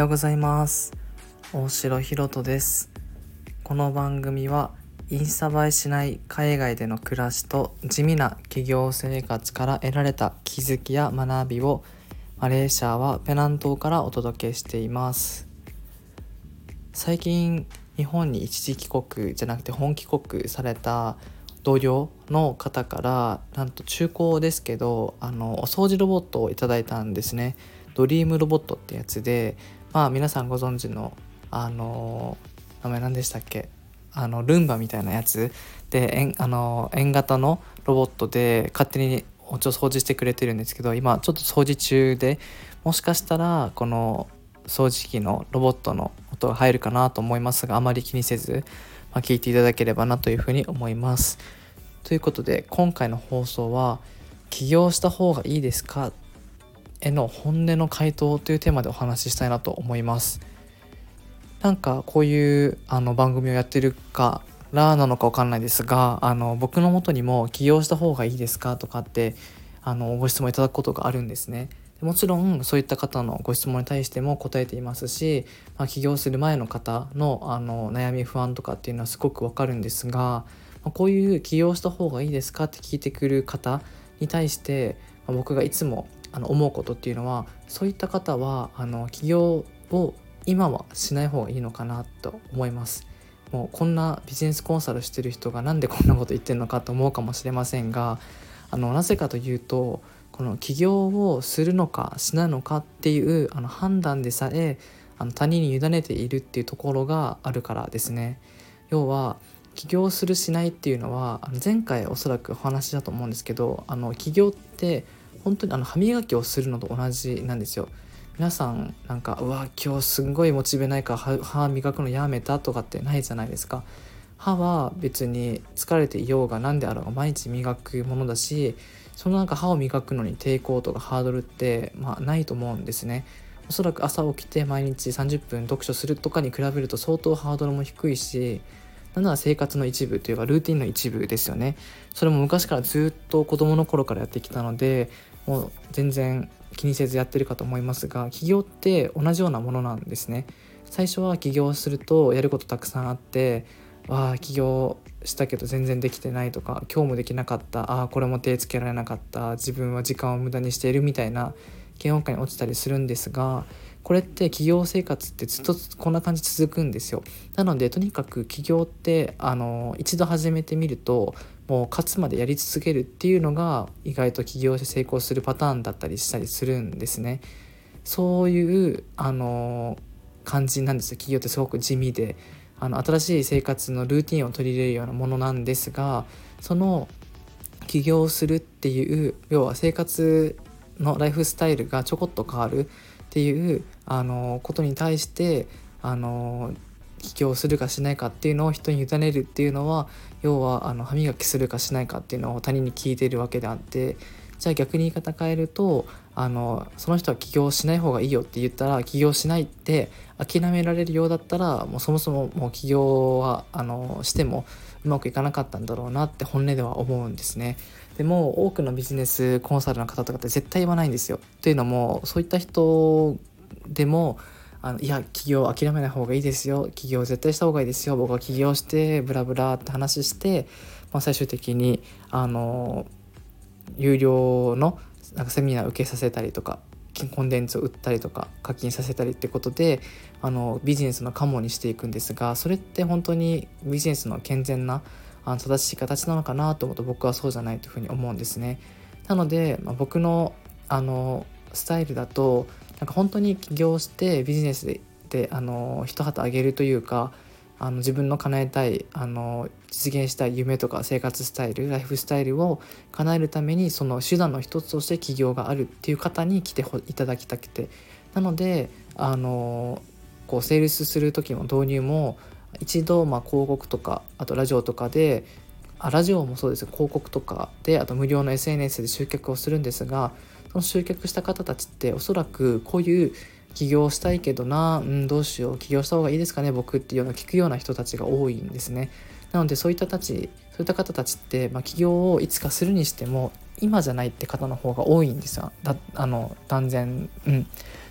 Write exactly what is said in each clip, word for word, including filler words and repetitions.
ございます。大城ひろとです。この番組はインスタ映えしない海外での暮らしと地味な企業生活から得られた気づきや学びをマレーシアはペナン島からお届けしています。最近日本に一時帰国じゃなくて本帰国された同僚の方からなんと中古ですけどあのお掃除ロボットをいただいたんですね。ドリームロボットってやつで、まあ皆さんご存知のあの名前何でしたっけ、あのルンバみたいなやつで円あの円型のロボットで勝手にお家を掃除してくれてるんですけど、今ちょっと掃除中で、もしかしたらこの掃除機のロボットの音が入るかなと思いますが、あまり気にせず、まあ、聞いていただければなというふうに思います。ということで今回の放送は起業した方がいいですかへの本音の回答というテーマでお話ししたいなと思います。なんかこういうあの番組をやってるからなのかわかんないですが、あの僕の元にも起業した方がいいですかとかってあのご質問いただくことがあるんですね。もちろんそういった方のご質問に対しても答えていますし、まあ、起業する前の方の、あの悩み不安とかっていうのはすごくわかるんですが、まあ、こういう起業した方がいいですかって聞いてくる方に対して、まあ、僕がいつもあの思うことっていうのは、そういった方はあの起業を今はしない方がいいのかなと思います。もうこんなビジネスコンサルしてる人がなんでこんなこと言ってるのかと思うかもしれませんが、あのなぜかというと、この起業をするのかしないのかっていうあの判断でさえあの他人に委ねているっていうところがあるからですね。要は起業するしないっていうのは、あの前回おそらくお話だと思うんですけど、あの起業って本当にあの歯磨きをするのと同じなんですよ。皆さんなんかうわ今日すんごいモチベないから歯磨くのやめたとかってないじゃないですか。歯は別に疲れていようが何であろうが毎日磨くものだし、そのなんか歯を磨くのに抵抗とかハードルって、まあ、ないと思うんですね。おそらく朝起きて毎日さんじゅっぷん読書するとかに比べると相当ハードルも低いし、なんなら生活の一部というかルーティンの一部ですよね。それも昔からずっと子供の頃からやってきたので、もう全然気にせずやってるかと思いますが、起業って同じようなものなんですね。最初は起業するとやることたくさんあって、わあ起業したけど全然できてないとか、今日もできなかった、ああこれも手つけられなかった、自分は時間を無駄にしているみたいな嫌悪感に落ちたりするんですが、これって起業生活ってずっとこんな感じ続くんですよ。なのでとにかく起業ってあの一度始めてみるともう勝つまでやり続けるっていうのが意外と起業して成功するパターンだったりしたりするんですね。そういうあの感じなんですよ。起業ってすごく地味で、あの新しい生活のルーティンを取り入れるようなものなんですが、その起業するっていう要は生活のライフスタイルがちょこっと変わるっていうあのことに対してあの起業するかしないかっていうのを人に委ねるっていうのは、要はあの歯磨きするかしないかっていうのを他人に聞いているわけであって、じゃあ逆に言い方変えると、あのその人は起業しない方がいいよって言ったら起業しないって諦められるようだったら、もうそもそももう起業はあのしてもうまくいかなかったんだろうなって本音では思うんですね。でも多くのビジネスコンサルの方とかって絶対言わないんですよ。というのもそういった人でもあのいや起業諦めない方がいいですよ、起業絶対した方がいいですよ、僕は起業してブラブラって話して、まあ、最終的にあの有料のなんかセミナー受けさせたりとかコンテンツを売ったりとか課金させたりってことであのビジネスのカモにしていくんですが、それって本当にビジネスの健全なあの正しい形なのかなと思うと、僕はそうじゃないというふうに思うんですね。なので、まあ、僕のあのスタイルだとなんか本当に起業してビジネスで、であの一旗あげるというか、あの自分の叶えたいあの実現したい夢とか生活スタイルライフスタイルを叶えるためにその手段の一つとして起業があるっていう方に来ていただきたくて、なのであのこうセールスする時の導入も一度まあ広告とかあとラジオとかであラジオもそうです広告とかであと無料の エスエヌエス で集客をするんですが、その集客した方たちっておそらくこういう起業したいけどな、うん、どうしよう起業した方がいいですかね僕っていうような聞くような人たちが多いんですね。なのでそういったたちそういった方たちって、まあ、起業をいつかするにしても今じゃないって方の方が多いんですよ。だあの断然、うん、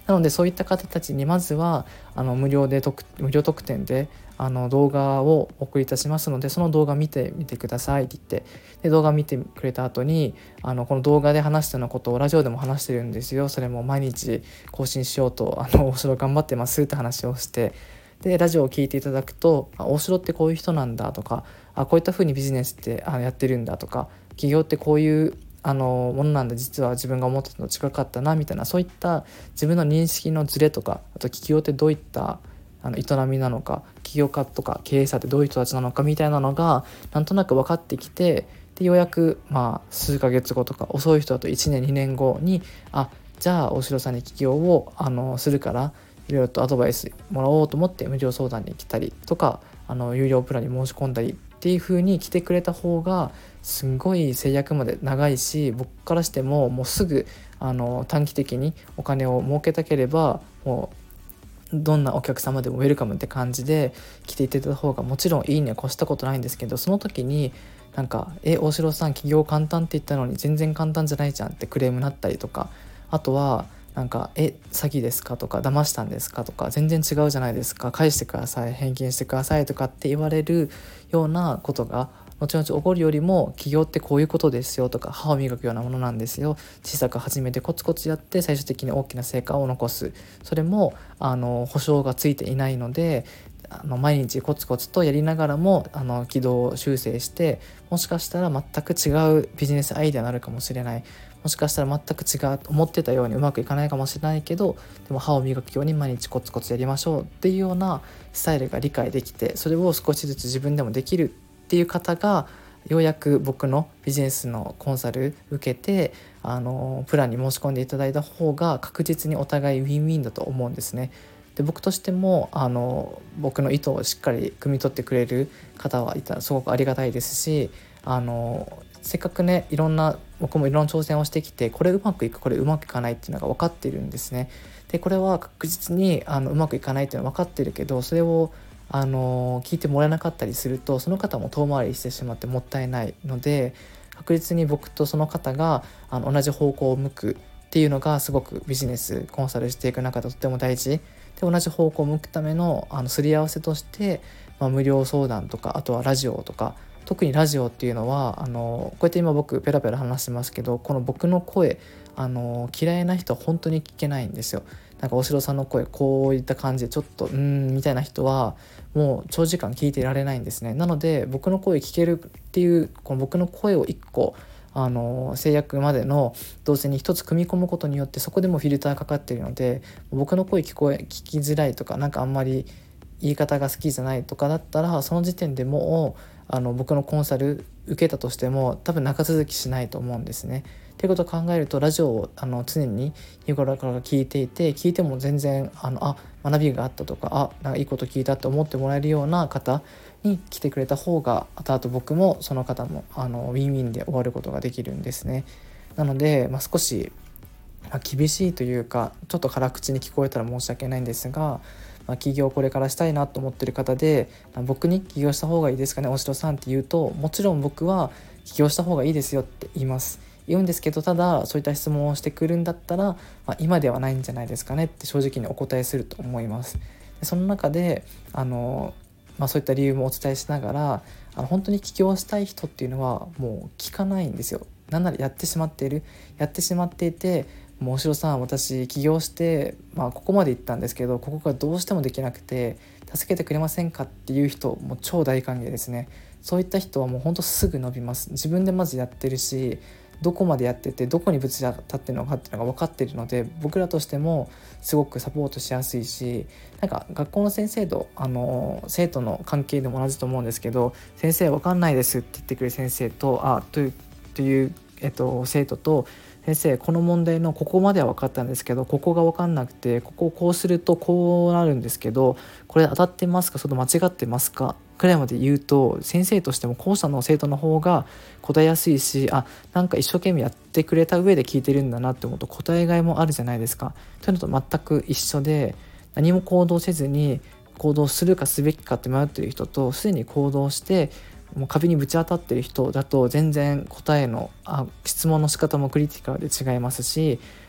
なのでそういった方たちにまずはあの無料で特無料特典であの動画をお送りいたしますので、その動画見てみてくださいって言って、で動画見てくれた後にあのこの動画で話したようなことをラジオでも話してるんですよ、それも毎日更新しようとあの大城頑張ってますって話をして、でラジオを聞いていただくと、あ大城ってこういう人なんだとか、あこういった風にビジネスってあやってるんだとか、企業ってこういうあのものなんだ、実は自分が思ってたのと違かったなみたいな、そういった自分の認識のズレとか、あと企業ってどういったあの営みなのか、起業家とか経営者ってどういう人たちなのかみたいなのがなんとなく分かってきて、でようやくまあ数ヶ月後とか、遅い人だといちねんにねんごに、あじゃあ大城さんに起業をあのするからいろいろとアドバイスもらおうと思って無料相談に来たりとか、あの有料プランに申し込んだりっていう風に来てくれた方がすんごい制約まで長いし、僕からしてももうすぐあの短期的にお金を儲けたければもうどんなお客様でもウェルカムって感じで来ていただいた方がもちろんいいには越したことないんですけど、その時になんかえ大城さん起業簡単って言ったのに全然簡単じゃないじゃんってクレームになったりとか、あとはなんかえ詐欺ですかとか騙したんですかとか、全然違うじゃないですか、返してください、返金してくださいとかって言われるようなことが後々起こるよりも、起業ってこういうことですよとか、歯を磨くようなものなんですよ、小さく始めてコツコツやって最終的に大きな成果を残す、それもあの保証がついていないので、あの毎日コツコツとやりながらもあの軌道を修正して、もしかしたら全く違うビジネスアイデアになるかもしれない、もしかしたら全く違う思ってたようにうまくいかないかもしれないけど、でも歯を磨くように毎日コツコツやりましょうっていうようなスタイルが理解できて、それを少しずつ自分でもできるっていう方がようやく僕のビジネスのコンサル受けてあのプランに申し込んでいただいた方が確実にお互いウィンウィンだと思うんですね。で僕としてもあの僕の意図をしっかり汲み取ってくれる方はいたらすごくありがたいですし、あのせっかくねいろんな僕もいろんな挑戦をしてきて、これうまくいくこれうまくいかないっていうのが分かっているんですね。でこれは確実にあのうまくいかないっていうのは分かってるけど、それをあの聞いてもらえなかったりするとその方も遠回りしてしまってもったいないので、確実に僕とその方があの同じ方向を向くっていうのがすごくビジネスコンサルしていく中でとっても大事で、同じ方向を向くためのあのすり合わせとして、まあ、無料相談とか、あとはラジオとか、特にラジオっていうのはあのこうやって今僕ペラペラ話してますけど、この僕の声あの嫌いな人は本当に聞けないんですよ。なんか大城さんの声こういった感じでちょっとうーんみたいな人はもう長時間聞いていられないんですね。なので僕の声聞けるっていうこの僕の声を一個あの制約までの動線に一つ組み込むことによって、そこでもフィルターかかっているので、僕の声聞こえ聞きづらいとか、なんかあんまり言い方が好きじゃないとかだったら、その時点でもうあの僕のコンサル受けたとしても多分長続きしないと思うんですね。っていうことを考えると、ラジオをあの常に日頃から聞いていて、聞いても全然あのあ学びがあったとか、あなんかいいこと聞いたって思ってもらえるような方に来てくれた方が、後々僕もその方もあのウィンウィンで終わることができるんですね。なので、まあ、少し、まあ、厳しいというかちょっと辛口に聞こえたら申し訳ないんですが、まあ、起業をこれからしたいなと思ってる方で、僕に起業した方がいいですかね大城さんって言うと、もちろん僕は起業した方がいいですよって言います言うんですけど、ただそういった質問をしてくるんだったら、まあ、今ではないんじゃないですかねって正直にお答えすると思います。でその中であの、まあ、そういった理由もお伝えしながら、あの本当に起業したい人っていうのはもう聞かないんですよ。なんならやってしまっているやってしまっていて、もう大城さん私起業して、まあ、ここまで行ったんですけど、ここがどうしてもできなくて助けてくれませんかっていう人もう超大歓迎ですね。そういった人はもうほんとすぐ伸びます。自分でまずやってるし、どこまでやっててどこにぶち当たってるのかっていうのが分かってるので、僕らとしてもすごくサポートしやすいし、なんか学校の先生とあの生徒の関係でも同じと思うんですけど、先生分かんないですって言ってくれる先生とあというという、えっと、生徒と、先生この問題のここまでは分かったんですけど、ここが分かんなくて、ここをこうするとこうなるんですけど、これ当たってますかそれと間違ってますかくらいまで言うと、先生としても後者の生徒の方が答えやすいし、あなんか一生懸命やってくれた上で聞いてるんだなって思うと答えがいもあるじゃないですか。というのと全く一緒で、何も行動せずに行動するかすべきかって迷っている人と、すでに行動してもう壁にぶち当たってる人だと全然答えのあ質問の仕方もクリティカルで違いますし、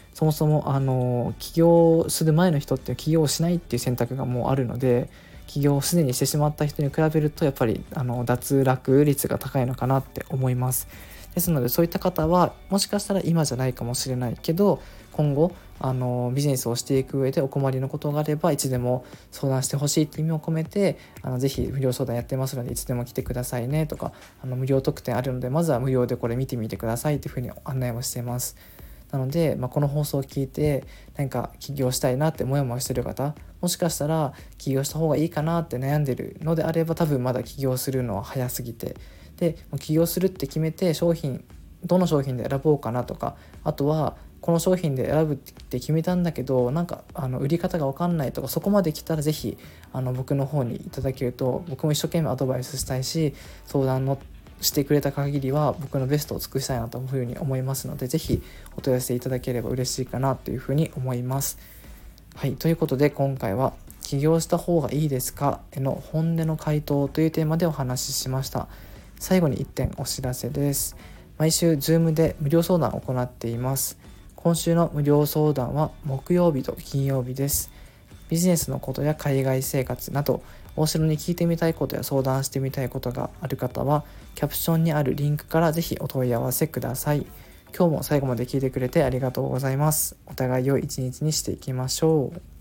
そもそもあの起業する前の人って起業しないっていう選択がもうあるので、起業をすでにしてしまった人に比べるとやっぱりあの脱落率が高いのかなって思います。ですのでそういった方はもしかしたら今じゃないかもしれないけど、今後あのビジネスをしていく上でお困りのことがあればいつでも相談してほしいって意味を込めて、あのぜひ無料相談やってますのでいつでも来てくださいねとか、あの無料特典あるのでまずは無料でこれ見てみてくださいっていうふうに案内をしています。なので、まあ、この放送を聞いて何か起業したいなってモヤモヤしてる方、もしかしたら起業した方がいいかなって悩んでるのであれば、多分まだ起業するのは早すぎて、で起業するって決めて商品どの商品で選ぼうかなとか、あとはこの商品で選ぶって決めたんだけどなんかあの売り方が分かんないとか、そこまで来たらぜひあの僕の方にいただけると、僕も一生懸命アドバイスしたいし、相談のしてくれた限りは僕のベストを尽くしたいなというふうに思いますので、ぜひお問い合わせいただければ嬉しいかなというふうに思います。はい、ということで今回は起業した方がいいですかへの本音の回答というテーマでお話ししました。最後にいってんお知らせです。毎週 Zoom で無料相談を行っています。今週の無料相談は木曜日と金曜日です。ビジネスのことや海外生活など大城に聞いてみたいことや相談してみたいことがある方はキャプションにあるリンクからぜひお問い合わせください。今日も最後まで聞いてくれてありがとうございます。お互い良い一日にしていきましょう。